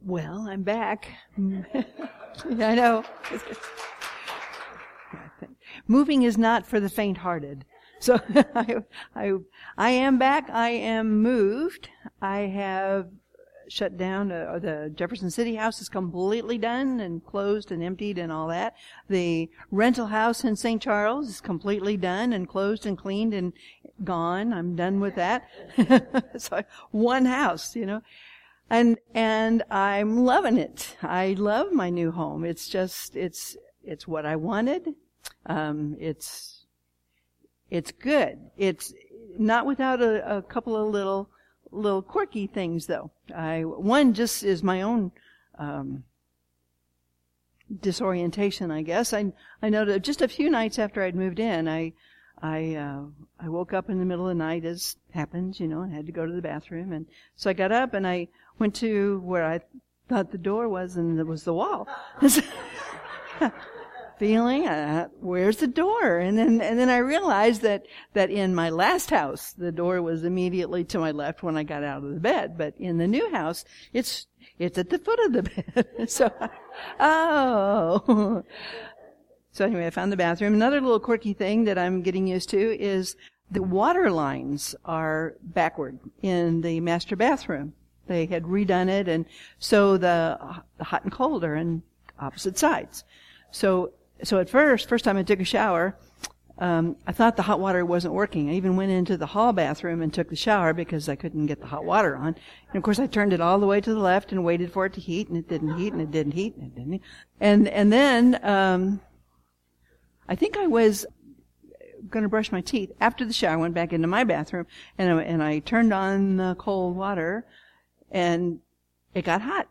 Well, I'm back. Yeah, I know. Moving is not for the faint-hearted. So I am back. I am moved. I have shut down. The Jefferson City house is completely done and closed and emptied and all that. The rental house in St. Charles is completely done and closed and cleaned and gone. I'm done with that. So one house, And I'm loving it. I love my new home. It's just, it's what I wanted. It's good. It's not without a couple of little quirky things though. One just is my own, disorientation, I guess. I know that just a few nights after I'd moved in, I woke up in the middle of the night, as happens, and had to go to the bathroom. And so I got up and I went to where I thought the door was, and it was the wall. Feeling, where's the door? And then I realized that in my last house, the door was immediately to my left when I got out of the bed. But in the new house, it's at the foot of the bed. So anyway, I found the bathroom. Another little quirky thing that I'm getting used to is the water lines are backward in the master bathroom. They had redone it, and so the hot and cold are in opposite sides. So at first time I took a shower, I thought the hot water wasn't working. I even went into the hall bathroom and took the shower because I couldn't get the hot water on. And of course I turned it all the way to the left and waited for it to heat, and it didn't heat, and it didn't heat, and it didn't heat. And then, I think I was going to brush my teeth. After the shower, I went back into my bathroom and I turned on the cold water, and it got hot.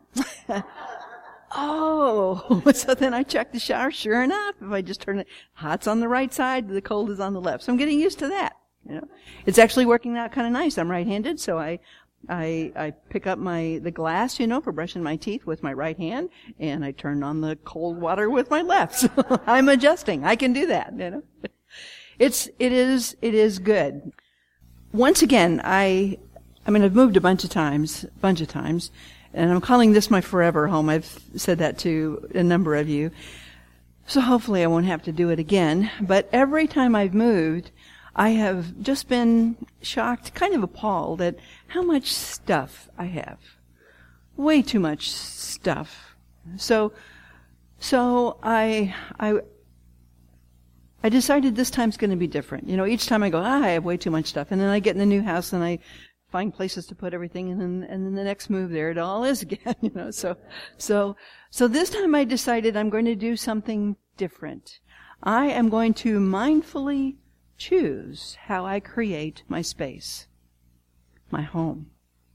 Oh, so then I checked the shower. Sure enough, if I just turn it, hot's on the right side, the cold is on the left. So I'm getting used to that. It's actually working out kind of nice. I'm right-handed, so I pick up the glass, for brushing my teeth with my right hand, and I turn on the cold water with my left. So I'm adjusting. I can do that. It is good. Once again, I've moved a bunch of times. And I'm calling this my forever home. I've said that to a number of you. So hopefully I won't have to do it again. But every time I've moved, I have just been shocked, kind of appalled at how much stuff I have. Way too much stuff. So I decided this time's going to be different. Each time I go, I have way too much stuff. And then I get in the new house and I find places to put everything, and then the next move, there it all is again. So this time I decided I'm going to do something different. I am going to mindfully choose how I create my space, my home.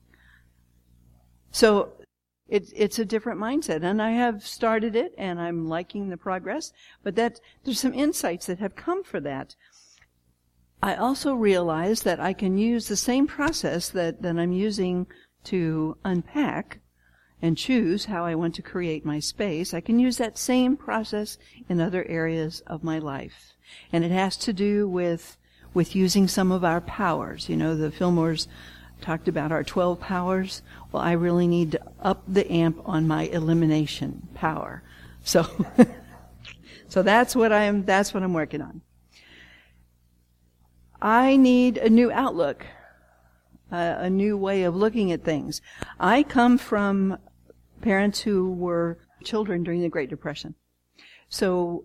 So it's a different mindset, and I have started it, and I'm liking the progress. But there's some insights that have come for that. I also realize that I can use the same process that I'm using to unpack and choose how I want to create my space. I can use that same process in other areas of my life. And it has to do with using some of our powers. The Fillmores talked about our 12 powers. Well, I really need to up the amp on my elimination power. So that's what I'm working on. I need a new outlook, a new way of looking at things. I come from parents who were children during the Great Depression. So,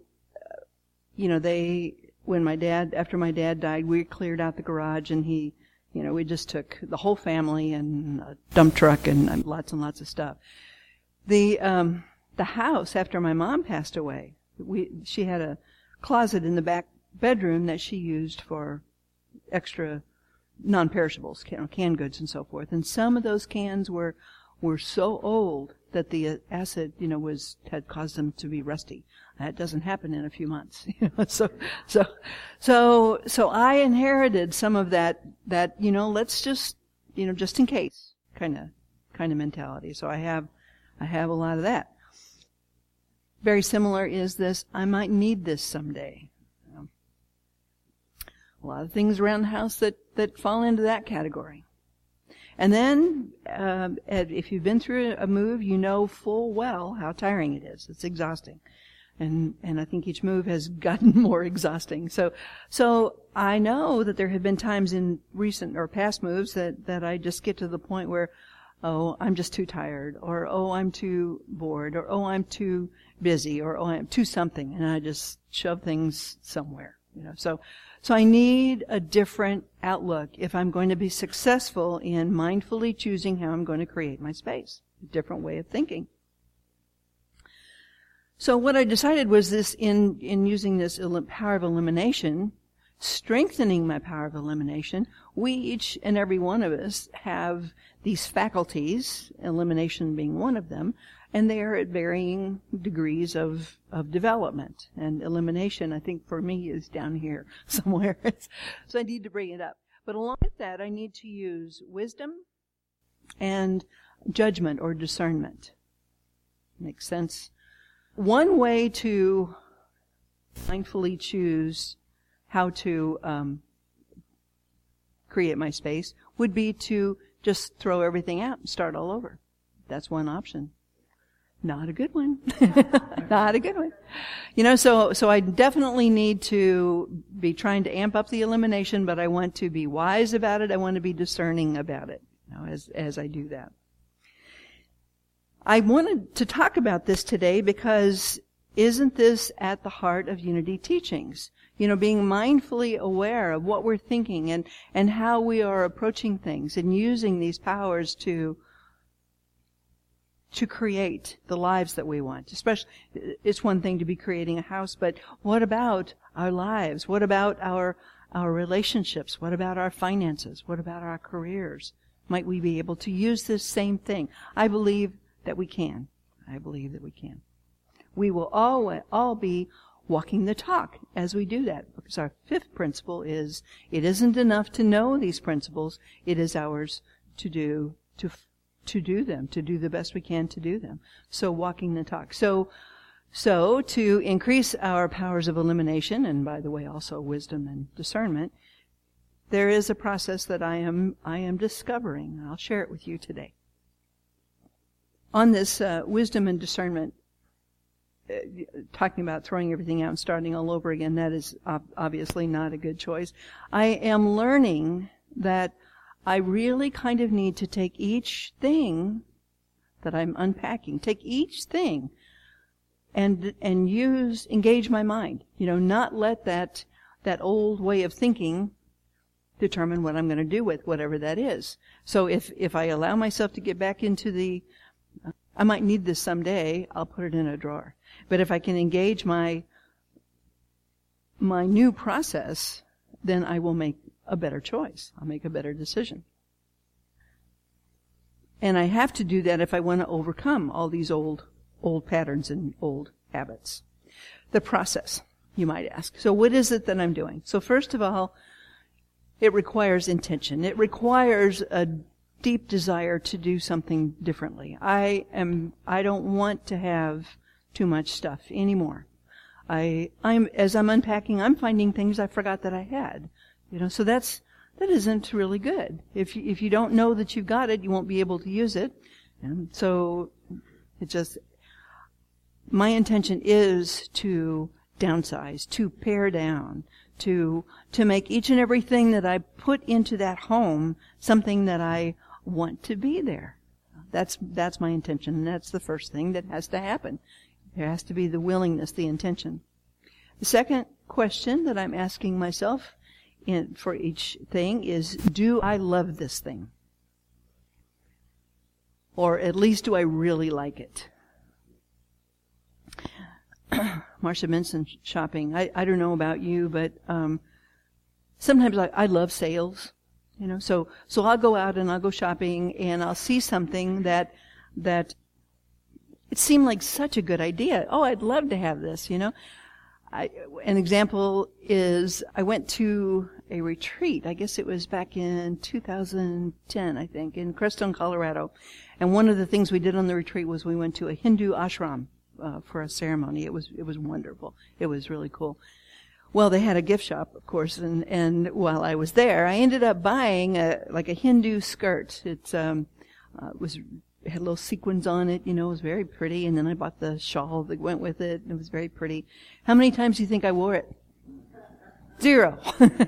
after my dad died, we cleared out the garage, and we just took the whole family and a dump truck and lots of stuff. The house, after my mom passed away, she had a closet in the back bedroom that she used for extra non-perishables, canned goods and so forth. And some of those cans were so old that the acid, had caused them to be rusty. That doesn't happen in a few months. So I inherited some of that, let's just, just in case kind of mentality. So I have a lot of that. Very similar is this, I might need this someday. A lot of things around the house that fall into that category. And then, if you've been through a move, you know full well how tiring it is. It's exhausting. And I think each move has gotten more exhausting. So I know that there have been times in recent or past moves that I just get to the point where, oh, I'm just too tired, or oh, I'm too bored, or oh, I'm too busy, or oh, I'm too something, and I just shove things somewhere. So I need a different outlook if I'm going to be successful in mindfully choosing how I'm going to create my space. A different way of thinking. So what I decided was this, in using this power of elimination, strengthening my power of elimination, we each and every one of us have these faculties, elimination being one of them, and they are at varying degrees of development. And elimination, I think for me, is down here somewhere. So I need to bring it up. But along with that, I need to use wisdom and judgment or discernment. Makes sense? One way to mindfully choose how to create my space would be to just throw everything out and start all over. That's one option. Not a good one. Not a good one. So I definitely need to be trying to amp up the elimination, but I want to be wise about it. I want to be discerning about it, as I do that. I wanted to talk about this today because isn't this at the heart of Unity teachings? Being mindfully aware of what we're thinking and how we are approaching things and using these powers to create the lives that we want. Especially, it's one thing to be creating a house, but what about our lives? What about our relationships? What about our finances? What about our careers? Might we be able to use this same thing? I believe that we can. We will all be walking the talk as we do that, because our fifth principle is it isn't enough to know these principles. It is ours to do them, to do the best we can to do them. So walking the talk. So to increase our powers of elimination, and by the way also wisdom and discernment, there is a process that I am discovering. I'll share it with you today. On this wisdom and discernment, talking about throwing everything out and starting all over again, that is obviously not a good choice. I am learning that I really kind of need to take each thing that I'm unpacking, take each thing and engage my mind. Not let that old way of thinking determine what I'm going to do with whatever that is. So if I allow myself to get back into I might need this someday, I'll put it in a drawer. But if I can engage my new process, then I will make a better choice. I'll make a better decision. And I have to do that if I want to overcome all these old patterns and old habits. The process, you might ask. So what is it that I'm doing? So first of all, it requires intention. It requires a deep desire to do something differently. I don't want to have too much stuff anymore. As I'm unpacking, I'm finding things I forgot that I had. So that isn't really good. If you don't know that you've got it, you won't be able to use it. And so my intention is to downsize, to pare down, to make each and everything that I put into that home something that I want to be there. That's my intention, and that's the first thing that has to happen. There has to be the willingness, the intention. The second question that I'm asking myself for each thing is, do I love this thing? Or at least do I really like it? Marcia Benson shopping. I don't know about you, but sometimes I love sales. So I'll go out and I'll go shopping and I'll see something that it seemed like such a good idea. Oh, I'd love to have this, An example is I went to a retreat. I guess it was back in 2010, I think, in Crestone, Colorado. And one of the things we did on the retreat was we went to a Hindu ashram for a ceremony. It was wonderful. It was really cool. Well, they had a gift shop, of course, and while I was there, I ended up buying a Hindu skirt. It's it had little sequins on it, it was very pretty, and then I bought the shawl that went with it, and it was very pretty. How many times do you think I wore it? 0.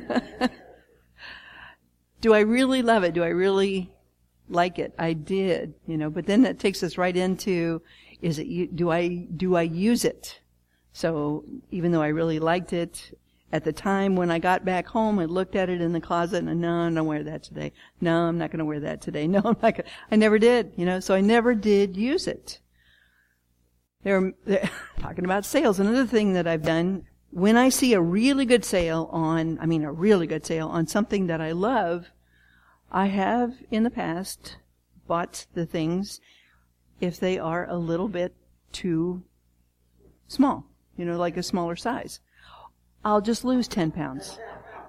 Do I really love it? Do I really like it? I did, but then that takes us right into, do I use it? So even though I really liked it, at the time when I got back home, I looked at it in the closet and no, I'm not wear that today. No, I'm not going to wear that today. No, I'm not going to. I never did, so I never did use it. They're talking about sales. Another thing that I've done, when I see a really good sale on something that I love, I have in the past bought the things if they are a little bit too small. Like a smaller size. I'll just lose 10 pounds.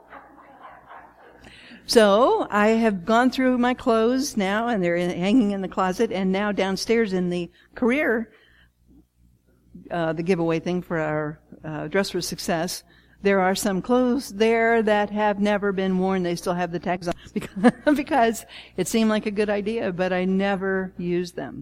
So I have gone through my clothes now, and they're hanging in the closet, and now downstairs in the career, the giveaway thing for our Dress for Success, there are some clothes there that have never been worn. They still have the tags on because it seemed like a good idea, but I never used them.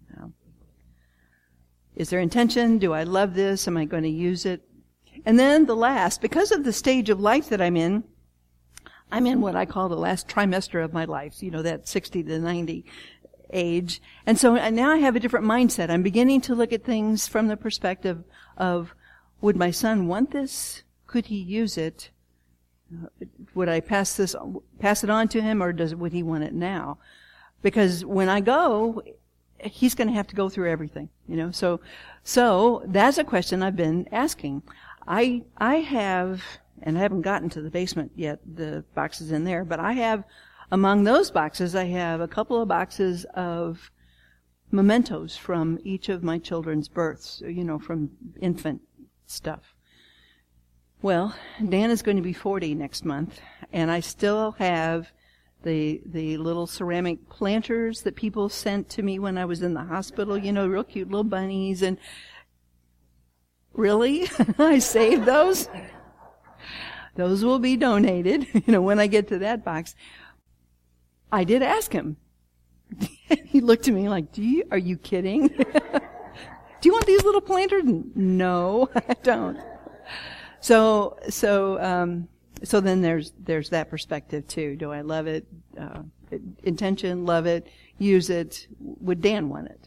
Is there intention? Do I love this? Am I going to use it? And then the last, because of the stage of life that I'm in what I call the last trimester of my life, that 60 to 90 age. And so now I have a different mindset. I'm beginning to look at things from the perspective of, would my son want this? Could he use it? Would I pass it on to him, or would he want it now? Because when I go, he's going to have to go through everything, So that's a question I've been asking. I have, and I haven't gotten to the basement yet, the boxes in there, but I have, among those boxes, I have a couple of boxes of mementos from each of my children's births, from infant stuff. Well, Dan is going to be 40 next month, and I still have the little ceramic planters that people sent to me when I was in the hospital, real cute little bunnies. And really? I saved those? Those will be donated, when I get to that box. I did ask him. He looked at me like, are you kidding? Do you want these little planters? No, I don't. So then there's that perspective too. Do I love it? Intention, love it, use it. Would Dan want it?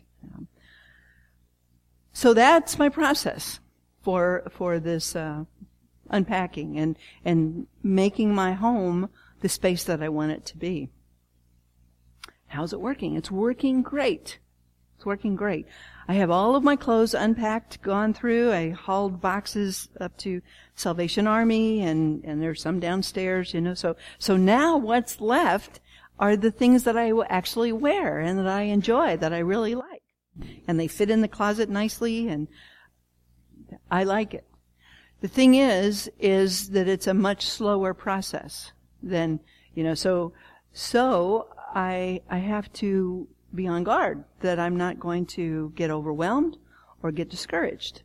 So that's my process for this unpacking and making my home the space that I want it to be. How's it working? It's working great. It's working great. I have all of my clothes unpacked, gone through. I hauled boxes up to Salvation Army, and there's some downstairs, So now what's left are the things that I actually wear and that I enjoy, that I really like. And they fit in the closet nicely, and I like it. The thing is that it's a much slower process than, so I have to be on guard that I'm not going to get overwhelmed or get discouraged.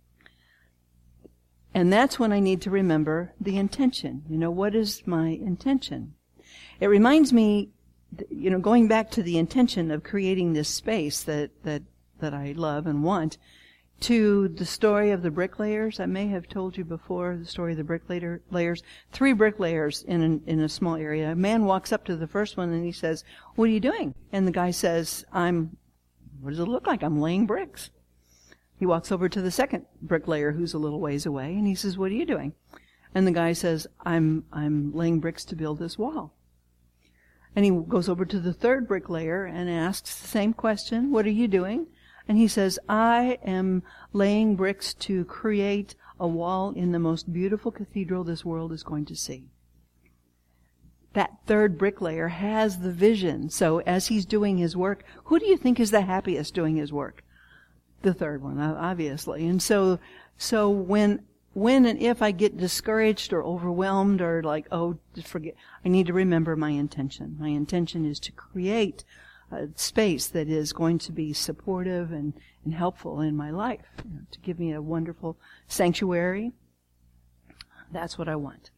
And that's when I need to remember the intention. What is my intention? It reminds me, going back to the intention of creating this space that I love and want, to the story of the bricklayers. I may have told you before the story of the bricklayers. 3 bricklayers in a small area. A man walks up to the first one and he says, "What are you doing?" And the guy says, what does it look like? I'm laying bricks. He walks over to the second bricklayer who's a little ways away and he says, "What are you doing?" And the guy says, I'm laying bricks to build this wall. And he goes over to the third bricklayer and asks the same question, "What are you doing?" And he says, "I am laying bricks to create a wall in the most beautiful cathedral this world is going to see." That third bricklayer has the vision. So as he's doing his work, who do you think is the happiest doing his work? The third one, obviously. And so when and if I get discouraged or overwhelmed or like, just forget, I need to remember my intention. My intention is to create a space that is going to be supportive and helpful in my life, to give me a wonderful sanctuary, That's what I want.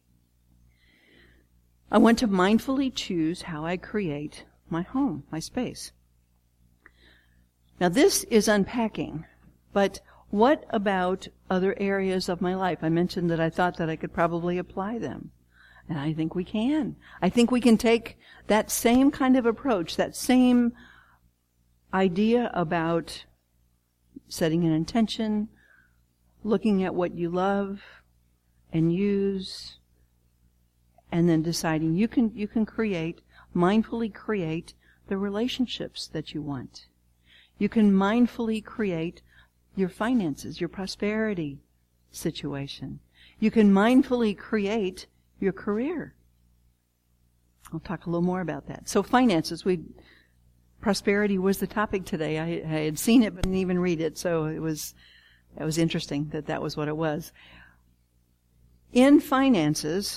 I want to mindfully choose how I create my home, my space. Now this is unpacking, but what about other areas of my life? I mentioned that I thought that I could probably apply them. And I think we can. I think we can take that same kind of approach, that same idea about setting an intention, looking at what you love and use, and then deciding you can mindfully create the relationships that you want. You can mindfully create your finances, your prosperity situation. You can mindfully create your career. I'll talk a little more about that. So finances, prosperity was the topic today. I had seen it but didn't even read it, so it was interesting that was what it was. In finances,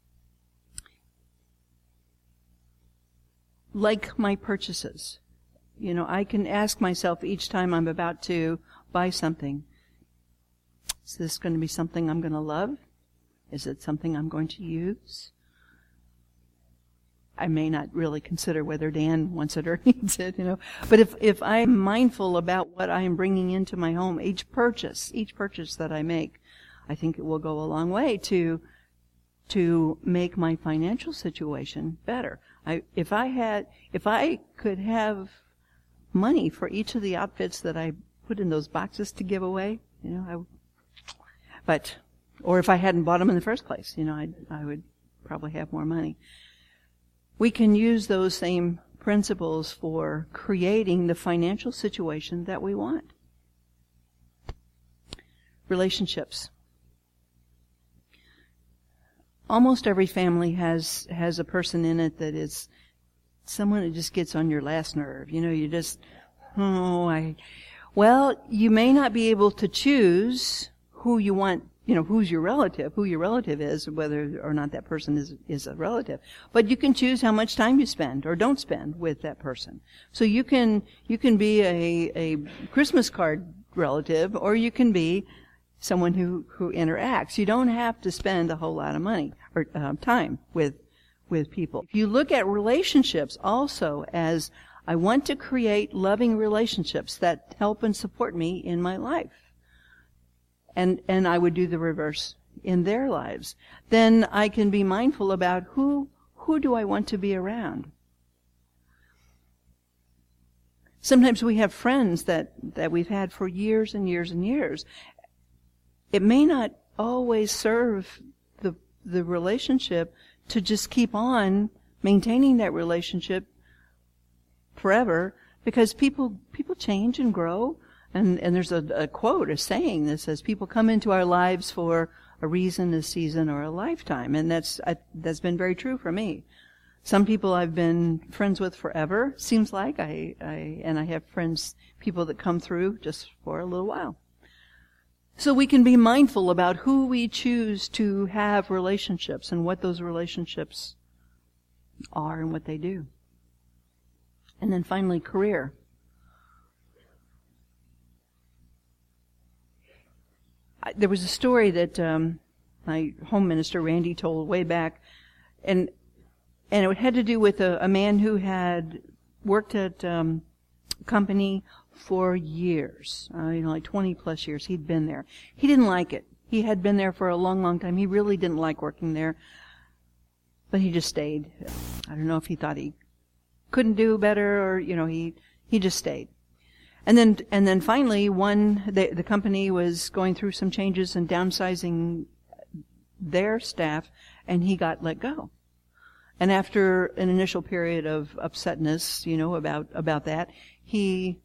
like my purchases, I can ask myself each time I'm about to buy something, is this going to be something I'm going to love? Is it something I'm going to use? I may not really consider whether Dan wants it or needs it, But if I'm mindful about what I am bringing into my home, each purchase that I make, I think it will go a long way to make my financial situation better. If I could have money for each of the outfits that I put in those boxes to give away, or if I hadn't bought them in the first place, I would probably have more money. We can use those same principles for creating the financial situation that we want. Relationships. Almost every family has a person in it that is someone that just gets on your last nerve. Well, you may not be able to choose who you want, who your relative is, whether or not that person is a relative. But you can choose how much time you spend or don't spend with that person. So you can be a Christmas card relative, or you can be someone who interacts. You don't have to spend a whole lot of money or time with people. If you look at relationships also as I want to create loving relationships that help and support me in my life, and I would do the reverse in their lives, then I can be mindful about who do I want to be around. Sometimes we have friends that we've had for years and years and years. It may not always serve the relationship to just keep on maintaining that relationship forever, because people change and grow. And there's a quote, a saying that says people come into our lives for a reason, a season, or a lifetime. And that's been very true for me. Some people I've been friends with forever, seems like. I have people that come through just for a little while. So we can be mindful about who we choose to have relationships and what those relationships are and what they do. And then finally, career. There was a story that my home minister, Randy, told way back, and it had to do with a man who had worked at a company for years, like 20 plus years. He'd been there. He didn't like it. He had been there for a long, long time. He really didn't like working there, but he just stayed. I don't know if he thought he couldn't do better, or he just stayed. And then finally, the company was going through some changes and downsizing their staff, and he got let go. And after an initial period of upsetness, about that, he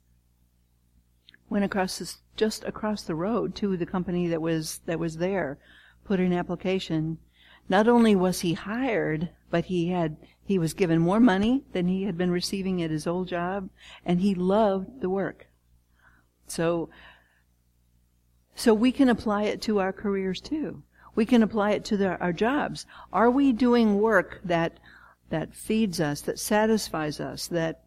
went just across the road to the company that was there, put in an application. Not only was he hired, but he was given more money than he had been receiving at his old job, and he loved the work. So we can apply it to our careers too. We can apply it to our jobs. Are we doing work that feeds us, that satisfies us, that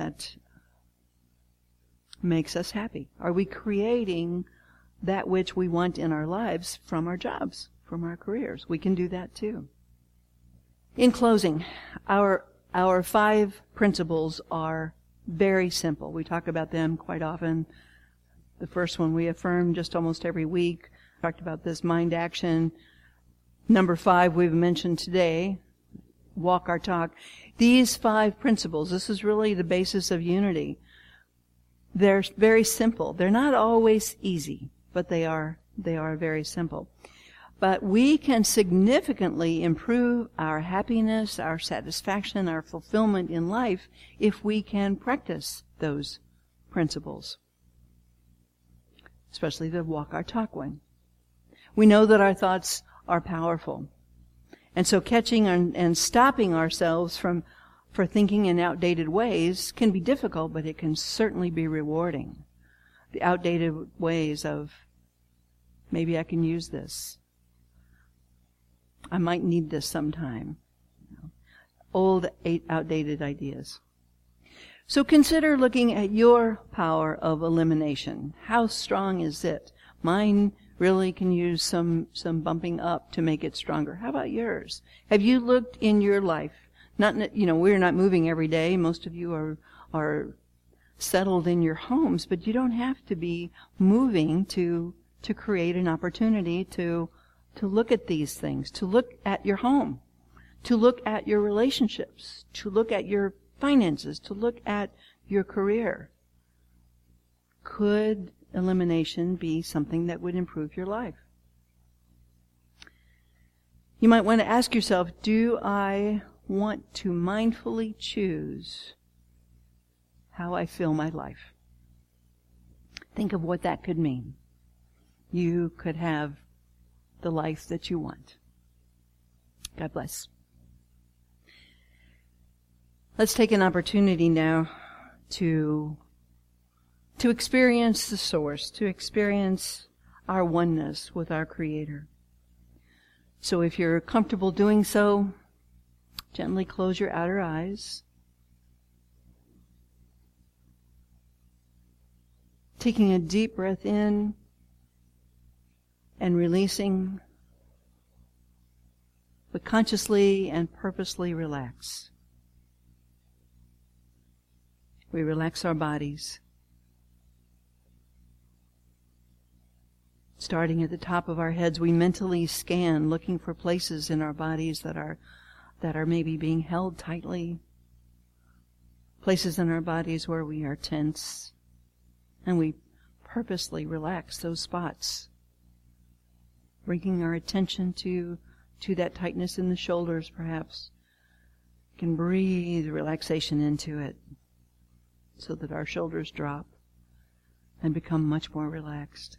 makes us happy? Are we creating that which we want in our lives from our jobs, from our careers. We can do that too. In closing, our 5 principles are very simple. We talk about them quite often. The first one we affirm just almost every week. Talked about this mind action. Number 5 we've mentioned today, walk our talk. These 5 principles, this is really the basis of unity. They're very simple. They're not always easy, but they are very simple. But we can significantly improve our happiness, our satisfaction, our fulfillment in life if we can practice those principles, especially the walk our talk one. We know that our thoughts are powerful. And so catching and stopping ourselves for thinking in outdated ways can be difficult, but it can certainly be rewarding. The outdated ways of, maybe I can use this. I might need this sometime. Old, outdated ideas. So consider looking at your power of elimination. How strong is it? Mine really can use some bumping up to make it stronger. How about yours? Have you looked in your life? We're not moving every day. Most of you are settled in your homes, but you don't have to be moving to create an opportunity to look at these things, to look at your home, to look at your relationships, to look at your finances, to look at your career. Could elimination be something that would improve your life? You might want to ask yourself, do I want to mindfully choose how I fill my life? Think of what that could mean. You could have the life that you want. God bless. Let's take an opportunity now to experience the source, to experience our oneness with our Creator. So if you're comfortable doing so, gently close your outer eyes. Taking a deep breath in and releasing, but consciously and purposely relax. We relax our bodies. Starting at the top of our heads, we mentally scan, looking for places in our bodies that are maybe being held tightly, places in our bodies where we are tense, and we purposely relax those spots, bringing our attention to that tightness in the shoulders, perhaps. We can breathe relaxation into it so that our shoulders drop and become much more relaxed.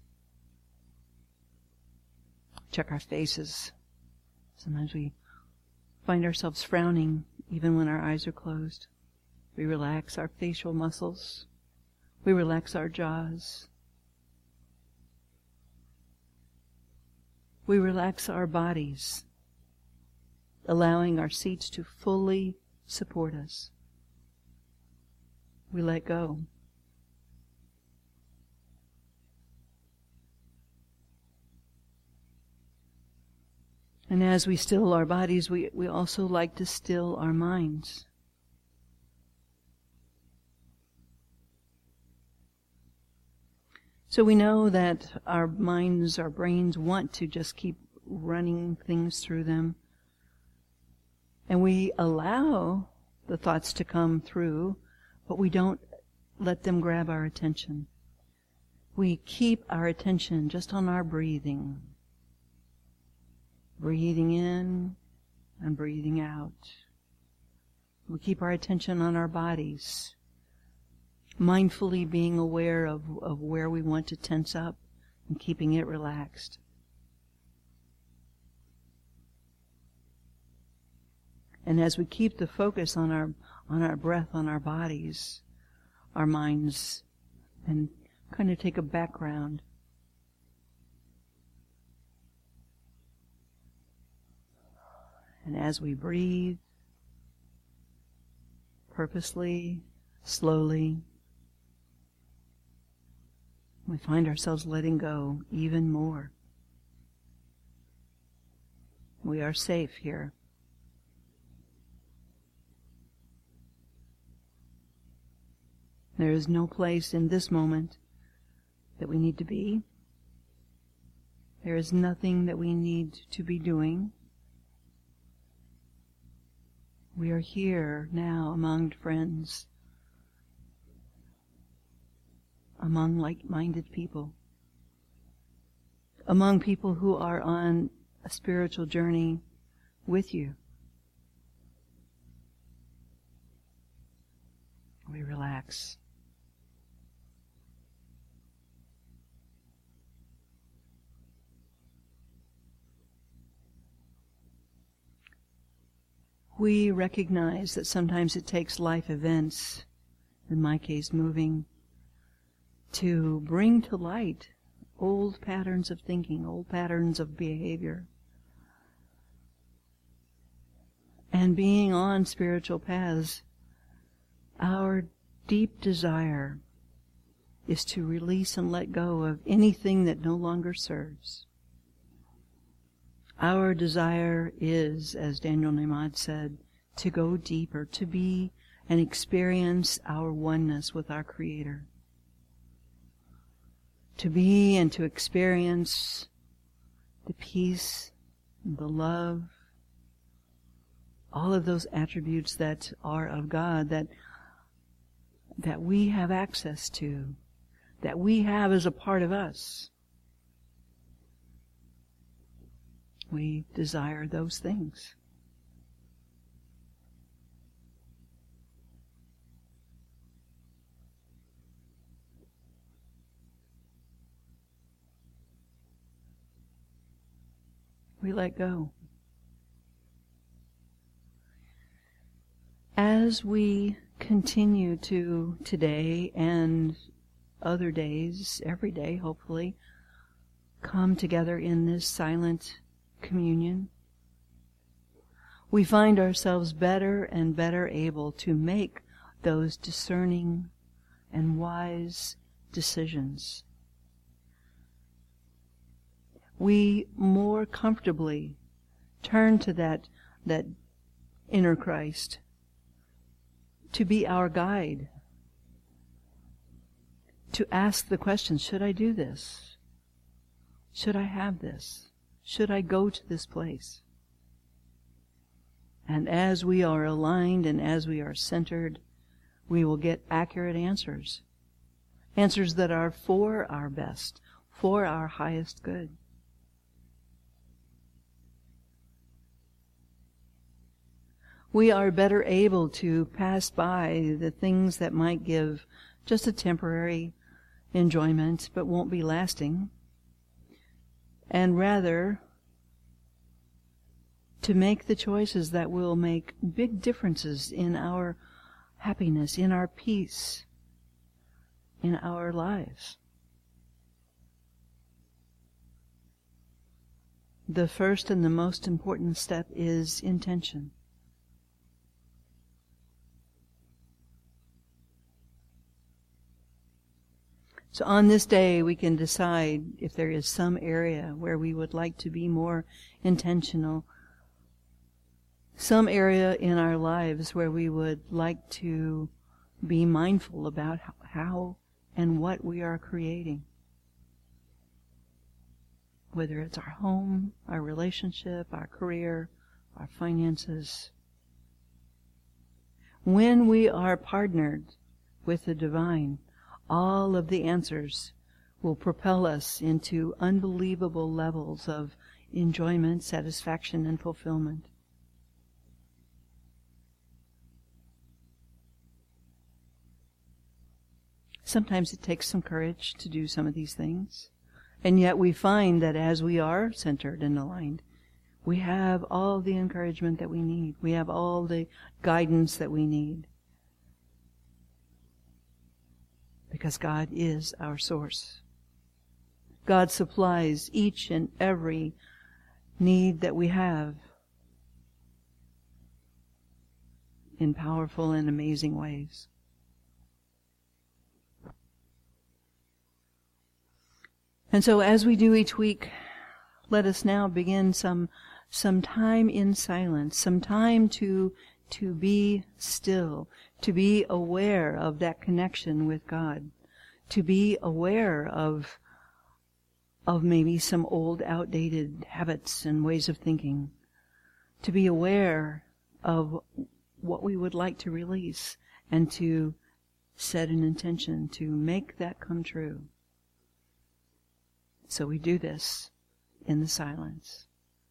Check our faces. Sometimes we find ourselves frowning even when our eyes are closed. We relax our facial muscles. We relax our jaws. We relax our bodies, allowing our seats to fully support us. We let go. And as we still our bodies, we also like to still our minds. So we know that our minds, our brains want to just keep running things through them. And we allow the thoughts to come through, but we don't let them grab our attention. We keep our attention just on our breathing. Breathing in and breathing out. We keep our attention on our bodies, mindfully being aware of where we want to tense up and keeping it relaxed. And as we keep the focus on our breath, on our bodies, our minds, and kind of take a background. And as we breathe, purposely, slowly, we find ourselves letting go even more. We are safe here. There is no place in this moment that we need to be. There is nothing that we need to be doing. We are here now among friends, among like-minded people, among people who are on a spiritual journey with you. We relax. We recognize that sometimes it takes life events, in my case moving, to bring to light old patterns of thinking, old patterns of behavior. And being on spiritual paths, our deep desire is to release and let go of anything that no longer serves. Our desire is, as Daniel Nemad said, to go deeper, to be and experience our oneness with our Creator. To be and to experience the peace, the love, all of those attributes that are of God that we have access to, that we have as a part of us. We desire those things. We let go. As we continue to today and other days, every day hopefully, come together in this silent communion, we find ourselves better and better able to make those discerning and wise decisions. We more comfortably turn to that inner Christ to be our guide, to ask the question, should I do this? Should I have this? Should I go to this place? And as we are aligned and as we are centered, we will get accurate answers. Answers that are for our best, for our highest good. We are better able to pass by the things that might give just a temporary enjoyment but won't be lasting, and rather to make the choices that will make big differences in our happiness, in our peace, in our lives. The first and the most important step is intention. So on this day, we can decide if there is some area where we would like to be more intentional, some area in our lives where we would like to be mindful about how and what we are creating. Whether it's our home, our relationship, our career, our finances. When we are partnered with the divine, all of the answers will propel us into unbelievable levels of enjoyment, satisfaction, and fulfillment. Sometimes it takes some courage to do some of these things. And yet we find that as we are centered and aligned, we have all the encouragement that we need. We have all the guidance that we need. Because God is our source. God supplies each and every need that we have in powerful and amazing ways. And so as we do each week, let us now begin some some time in silence, some time to be still, to be aware of that connection with God, to be aware of maybe some old, outdated habits and ways of thinking, to be aware of what we would like to release, and to set an intention to make that come true. So we do this in the silence.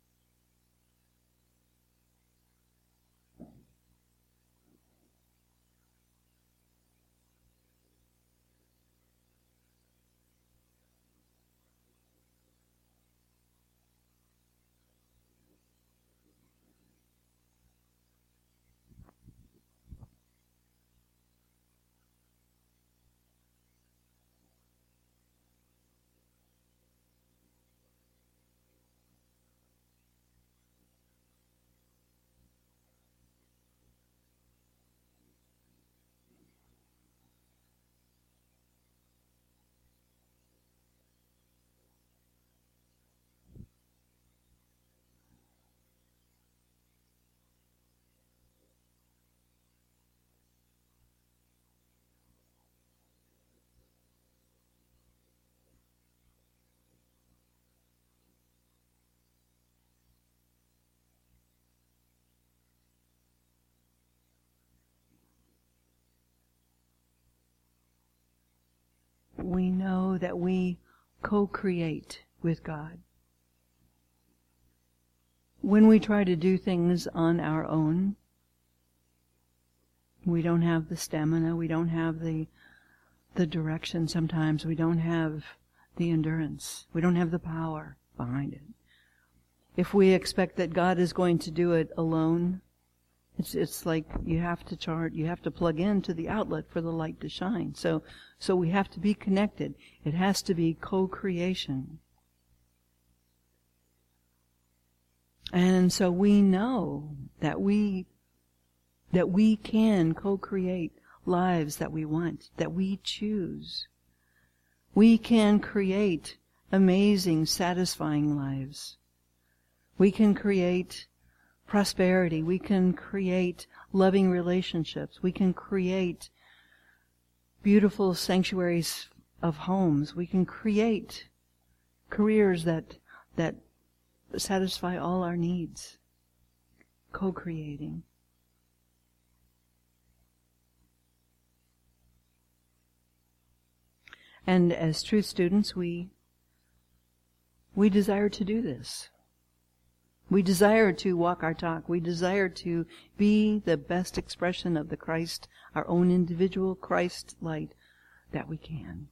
We know that we co-create with God. When we try to do things on our own, we don't have the stamina, we don't have the direction sometimes, we don't have the endurance, we don't have the power behind it. If we expect that God is going to do it alone, it's like you have to plug into the outlet for the light to shine. So we have to be connected. It has to be co-creation. And so we know that we can co-create lives that we want, that we choose. We can create amazing, satisfying lives. We can create prosperity. We can create loving relationships. We can create beautiful sanctuaries of homes. We can create careers that satisfy all our needs. Co-creating. And as truth students, we desire to do this. We desire to walk our talk. We desire to be the best expression of the Christ, our own individual Christ light that we can.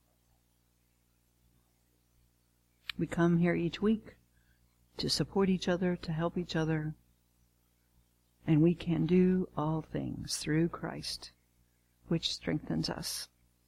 We come here each week to support each other, to help each other, and we can do all things through Christ, which strengthens us.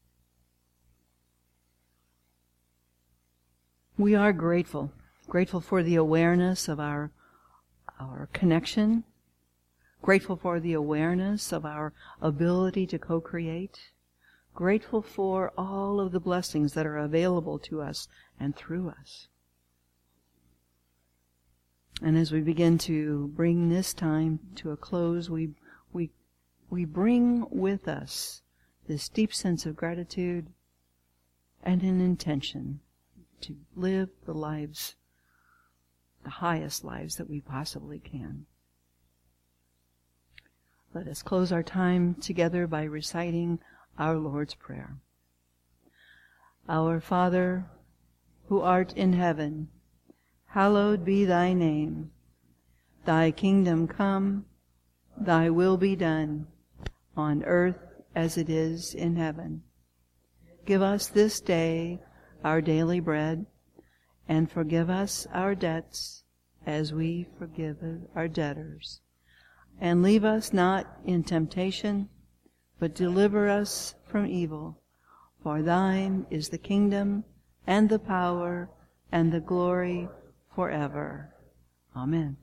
We are grateful for the awareness of our connection, grateful for the awareness of our ability to co-create, grateful for all of the blessings that are available to us and through us. And as we begin to bring this time to a close, we bring with us this deep sense of gratitude and an intention to live the lives, the highest lives that we possibly can. Let us close our time together by reciting our Lord's Prayer. Our Father, who art in heaven, hallowed be thy name. Thy kingdom come, thy will be done, on earth as it is in heaven. Give us this day our daily bread, and forgive us our debts as we forgive our debtors. And leave us not in temptation, but deliver us from evil. For thine is the kingdom, and the power, and the glory forever. Amen.